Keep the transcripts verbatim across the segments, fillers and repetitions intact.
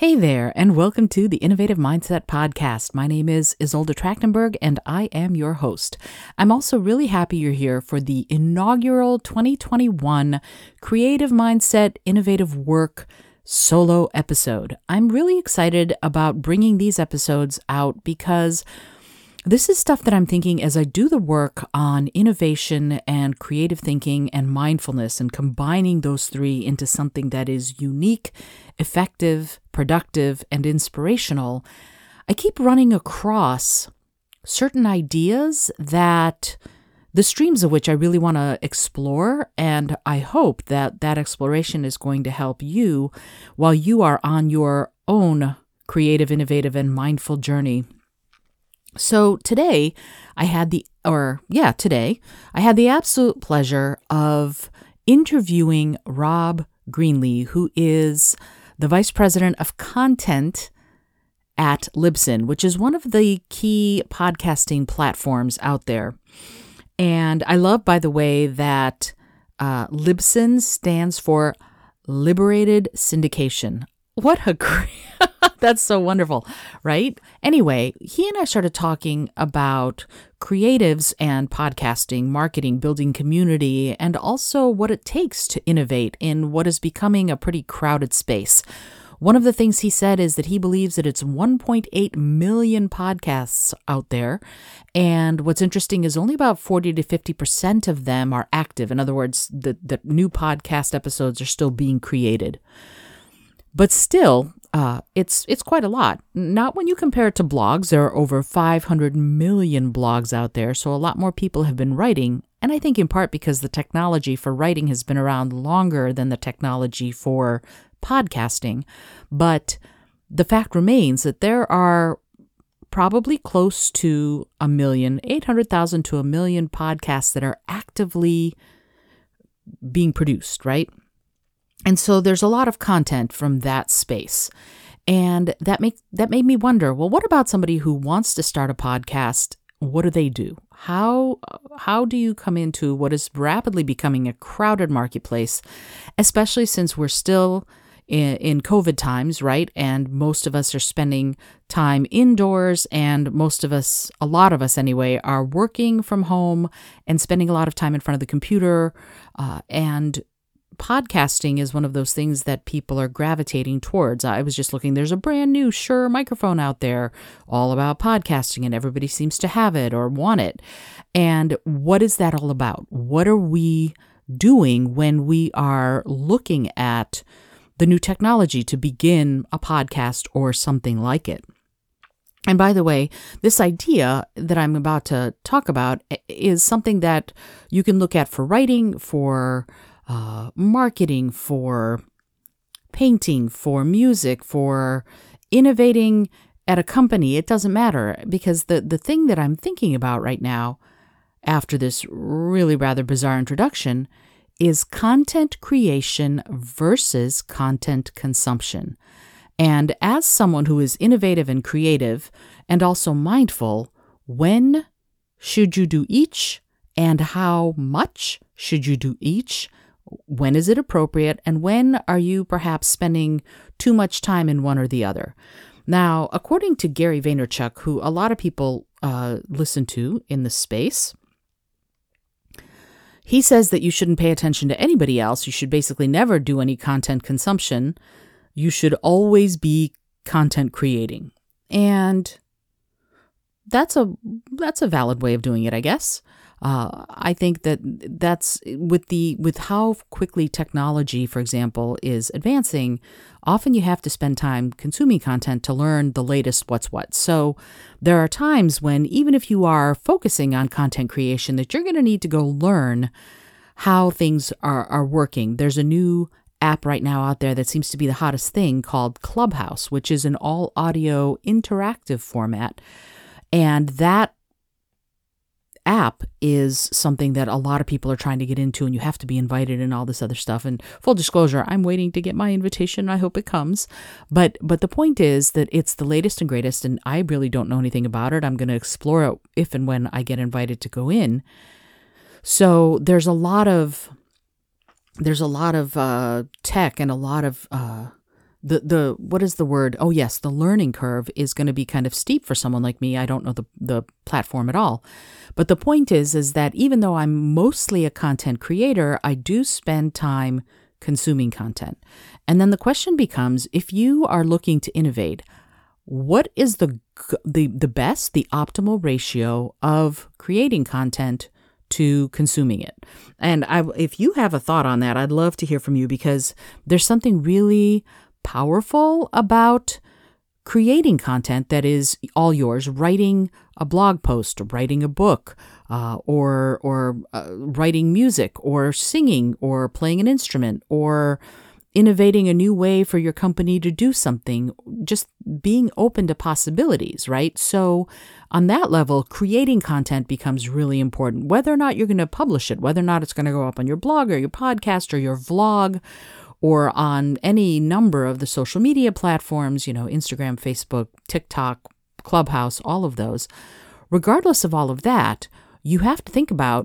Hey there, and welcome to the Innovative Mindset Podcast. My name is Isolde Trachtenberg, and I am your host. I'm also really happy you're here for the inaugural twenty twenty-one Creative Mindset Innovative Work solo episode. I'm really excited about bringing these episodes out because this is stuff that I'm thinking as I do the work on innovation and creative thinking and mindfulness and combining those three into something that is unique, effective, productive, and inspirational. I keep running across certain ideas that the streams of which I really want to explore, and I hope that that exploration is going to help you while you are on your own creative, innovative, and mindful journey. So today I had the, or yeah, today I had the absolute pleasure of interviewing Rob Greenlee, who is the Vice President of Content at Libsyn, which is one of the key podcasting platforms out there. And I love, by the way, that uh, Libsyn stands for Liberated Syndication. What a great, that's so wonderful, right? Anyway, he and I started talking about creatives and podcasting, marketing, building community, and also what it takes to innovate in what is becoming a pretty crowded space. One of the things he said is that he believes that it's one point eight million podcasts out there. And what's interesting is only about forty to fifty percent of them are active. In other words, the, the new podcast episodes are still being created. But still, uh, it's it's quite a lot. Not when you compare it to blogs. There are over five hundred million blogs out there, so a lot more people have been writing. And I think in part because the technology for writing has been around longer than the technology for podcasting. But the fact remains that there are probably close to a million, eight hundred thousand to a million podcasts that are actively being produced, right? And so there's a lot of content from that space. And that make, that made me wonder, well, what about somebody who wants to start a podcast? What do they do? How how do you come into what is rapidly becoming a crowded marketplace, especially since we're still in, in COVID times, right? And most of us are spending time indoors, and most of us, a lot of us anyway, are working from home and spending a lot of time in front of the computer, uh, and podcasting is one of those things that people are gravitating towards. I was just looking, there's a brand new Shure microphone out there all about podcasting, and everybody seems to have it or want it. And what is that all about? What are we doing when we are looking at the new technology to begin a podcast or something like it? And by the way, this idea that I'm about to talk about is something that you can look at for writing, for Uh, marketing, for painting, for music, for innovating at a company. It doesn't matter, because the, the thing that I'm thinking about right now, after this really rather bizarre introduction, is content creation versus content consumption. And as someone who is innovative and creative and also mindful, when should you do each, and how much should you do each? When is it appropriate, and when are you perhaps spending too much time in one or the other? Now, according to Gary Vaynerchuk, who a lot of people uh, listen to in this space, he says that you shouldn't pay attention to anybody else. You should basically never do any content consumption. You should always be content creating. And that's a that's a valid way of doing it, I guess. Uh, I think that that's with the with how quickly technology, for example, is advancing. Often you have to spend time consuming content to learn the latest what's what. So there are times when, even if you are focusing on content creation, that you're going to need to go learn how things are, are working. There's a new app right now out there that seems to be the hottest thing called Clubhouse, which is an all audio interactive format. And that app is something that a lot of people are trying to get into, and you have to be invited and all this other stuff. And full disclosure, I'm waiting to get my invitation. I hope it comes. But but the point is that it's the latest and greatest, and I really don't know anything about it. I'm going to explore it if and when I get invited to go in. So there's a lot of there's a lot of uh, tech and a lot of uh, the, the what is the word? Oh, yes, the learning curve is going to be kind of steep for someone like me. I don't know the, the platform at all. But the point is, is that even though I'm mostly a content creator, I do spend time consuming content. And then the question becomes, if you are looking to innovate, what is the the the best, the optimal ratio of creating content to consuming it? And I, if you have a thought on that, I'd love to hear from you, because there's something really powerful about creating content that is all yours. Writing a blog post, or writing a book, uh, or or uh, writing music, or singing, or playing an instrument, or innovating a new way for your company to do something, just being open to possibilities, right? So on that level, creating content becomes really important. Whether or not you're going to publish it, whether or not it's going to go up on your blog or your podcast or your vlog, or on any number of the social media platforms, you know, Instagram, Facebook, TikTok, Clubhouse, all of those. Regardless of all of that, you have to think about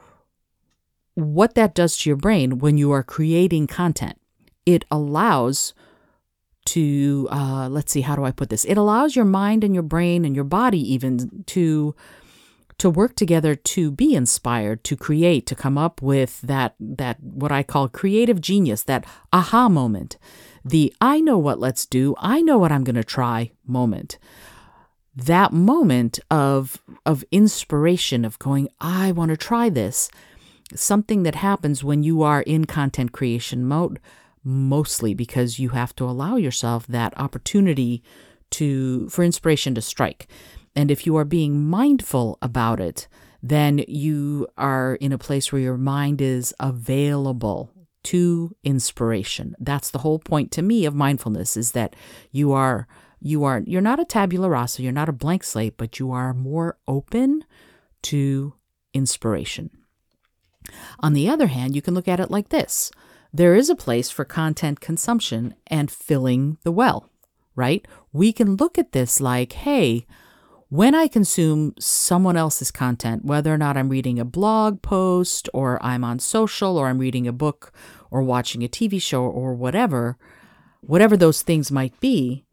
what that does to your brain when you are creating content. It allows to, uh, let's see, how do I put this? It allows your mind and your brain and your body even to to work together, to be inspired, to create, to come up with that, that what I call creative genius, that aha moment, the I know what let's do, I know what I'm going to try moment. That moment of of inspiration, of going, I want to try this, something that happens when you are in content creation mode, mostly because you have to allow yourself that opportunity to for inspiration to strike. And if you are being mindful about it, then you are in a place where your mind is available to inspiration. That's the whole point to me of mindfulness, is that you are you are you're not a tabula rasa, you're not a blank slate, but you are more open to inspiration. On the other hand, you can look at it like this. There is a place for content consumption and filling the well, right? We can look at this like, hey, when I consume someone else's content, whether or not I'm reading a blog post, or I'm on social, or I'm reading a book, or watching a T V show, or whatever, whatever those things might be,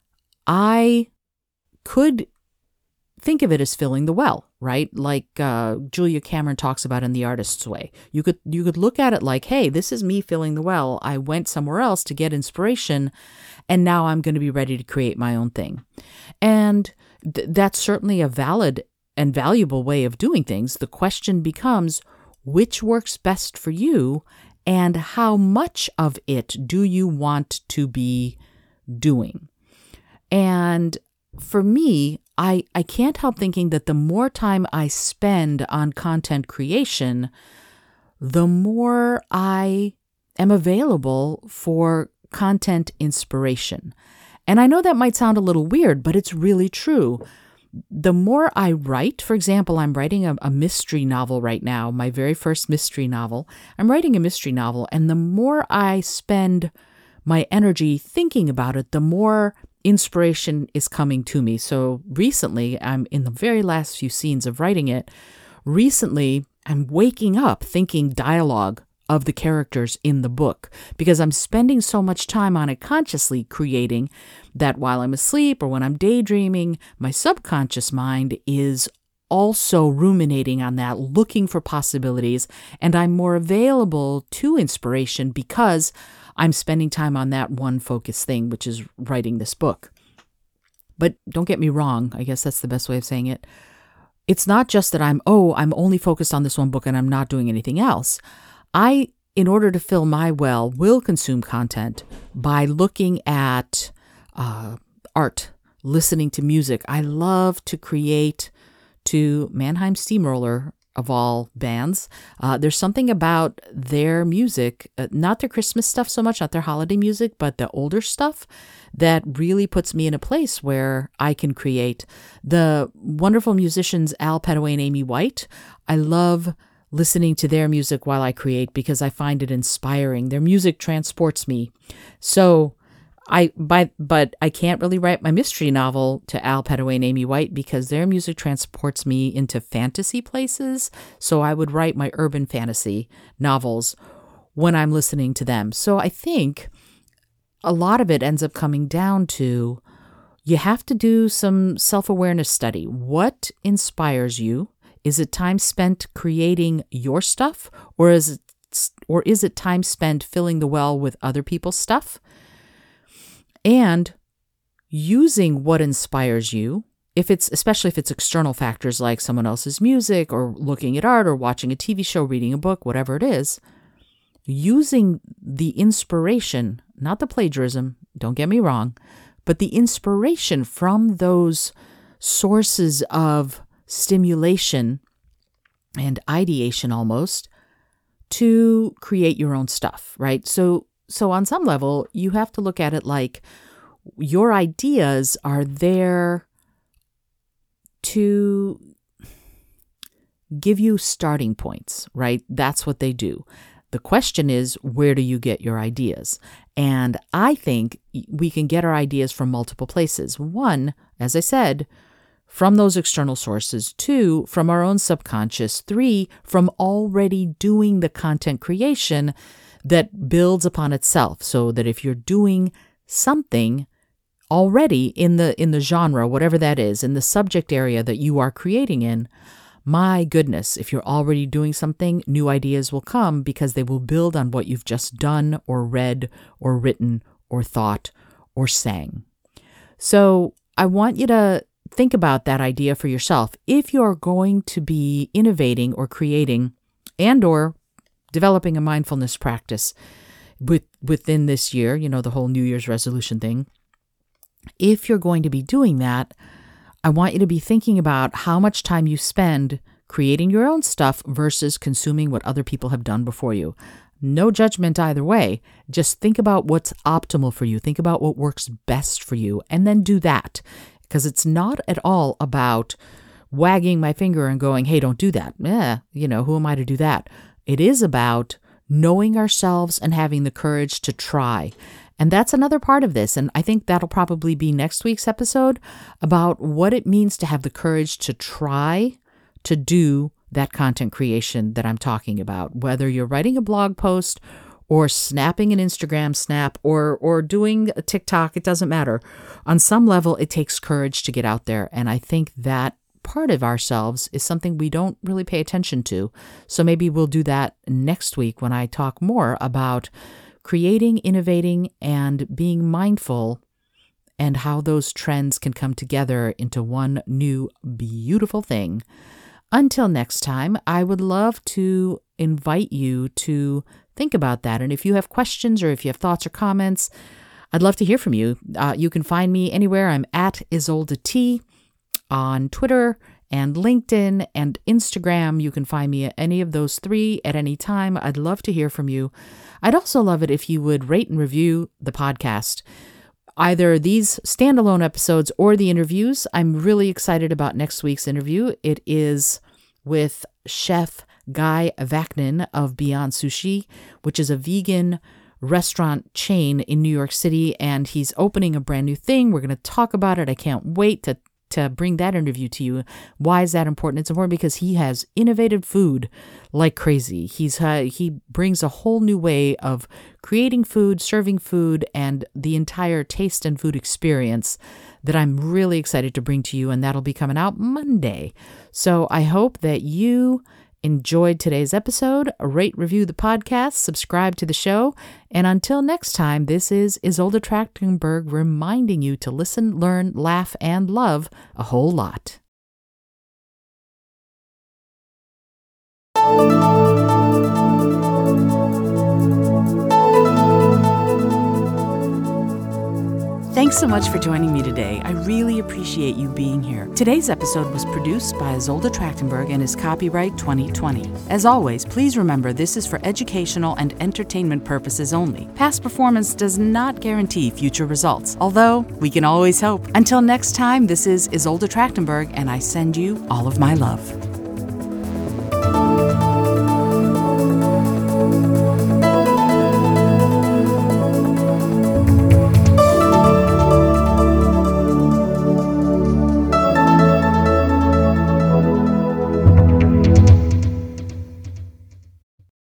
I could think of it as filling the well, right? Like uh, Julia Cameron talks about in The Artist's Way. You could you could look at it like, hey, this is me filling the well. I went somewhere else to get inspiration, and now I'm going to be ready to create my own thing. And th- that's certainly a valid and valuable way of doing things. The question becomes, which works best for you, and how much of it do you want to be doing? And for me, I, I can't help thinking that the more time I spend on content creation, the more I am available for content inspiration. And I know that might sound a little weird, but it's really true. The more I write, for example, I'm writing a, a mystery novel right now, my very first mystery novel. I'm writing a mystery novel, and the more I spend my energy thinking about it, the more inspiration is coming to me. So recently, I'm in the very last few scenes of writing it. Recently, I'm waking up thinking dialogue of the characters in the book, because I'm spending so much time on it consciously creating that while I'm asleep or when I'm daydreaming, my subconscious mind is also ruminating on that, looking for possibilities, and I'm more available to inspiration because I'm spending time on that one focused thing, which is writing this book. But don't get me wrong, I guess that's the best way of saying it. It's not just that I'm, oh, I'm only focused on this one book and I'm not doing anything else. I, in order to fill my well, will consume content by looking at uh, art, listening to music. I love to create to Mannheim Steamroller, of all bands. Uh, there's something about their music, uh, not their Christmas stuff so much, not their holiday music, but the older stuff that really puts me in a place where I can create. The wonderful musicians Al Petaway and Amy White, I love listening to their music while I create because I find it inspiring. Their music transports me. So I by but I can't really write my mystery novel to Al Petaway and Amy White because their music transports me into fantasy places. So I would write my urban fantasy novels when I'm listening to them. So I think a lot of it ends up coming down to you have to do some self-awareness study. What inspires you? Is it time spent creating your stuff, or is it or is it time spent filling the well with other people's stuff? And using what inspires you, if it's especially if it's external factors like someone else's music or looking at art or watching a T V show, reading a book, whatever it is, using the inspiration, not the plagiarism, don't get me wrong, but the inspiration from those sources of stimulation and ideation almost to create your own stuff, right? So, so on some level, you have to look at it like your ideas are there to give you starting points, right? That's what they do. The question is, where do you get your ideas? And I think we can get our ideas from multiple places. One, as I said, from those external sources. Two, from our own subconscious. Three, from already doing the content creation that builds upon itself. So that if you're doing something already in the in the genre, whatever that is, in the subject area that you are creating in, my goodness, if you're already doing something, new ideas will come because they will build on what you've just done or read or written or thought or sang. So I want you to think about that idea for yourself. If you're going to be innovating or creating and or developing a mindfulness practice with, within this year, you know, the whole New Year's resolution thing, if you're going to be doing that, I want you to be thinking about how much time you spend creating your own stuff versus consuming what other people have done before you. No judgment either way. Just think about what's optimal for you. Think about what works best for you, and then do that. Because it's not at all about wagging my finger and going, hey, don't do that. Eh, you know, who am I to do that? It is about knowing ourselves and having the courage to try. And that's another part of this. And I think that'll probably be next week's episode about what it means to have the courage to try to do that content creation that I'm talking about. Whether you're writing a blog post or snapping an Instagram snap or or doing a TikTok, it doesn't matter. On some level, it takes courage to get out there. And I think that part of ourselves is something we don't really pay attention to. So maybe we'll do that next week when I talk more about creating, innovating, and being mindful, and how those trends can come together into one new beautiful thing. Until next time, I would love to invite you to think about that. And if you have questions or if you have thoughts or comments, I'd love to hear from you. Uh, you can find me anywhere. I'm at Isolde T on Twitter and LinkedIn and Instagram. You can find me at any of those three at any time. I'd love to hear from you. I'd also love it if you would rate and review the podcast, either these standalone episodes or the interviews. I'm really excited about next week's interview. It is with Chef Guy Vaknin of Beyond Sushi, which is a vegan restaurant chain in New York City, and he's opening a brand new thing. We're going to talk about it. I can't wait to to bring that interview to you. Why is that important? It's important because he has innovative food like crazy. He's uh, he brings a whole new way of creating food, serving food, and the entire taste and food experience that I'm really excited to bring to you, and that'll be coming out Monday. So I hope that you enjoyed today's episode. Rate, review the podcast, subscribe to the show, and until next time, this is Isolde Trachtenberg reminding you to listen, learn, laugh, and love a whole lot. Thanks so much for joining me today. I really appreciate you being here. Today's episode was produced by Isolde Trachtenberg and is copyright twenty twenty. As always, please remember this is for educational and entertainment purposes only. Past performance does not guarantee future results, although we can always hope. Until next time, this is Isolde Trachtenberg, and I send you all of my love.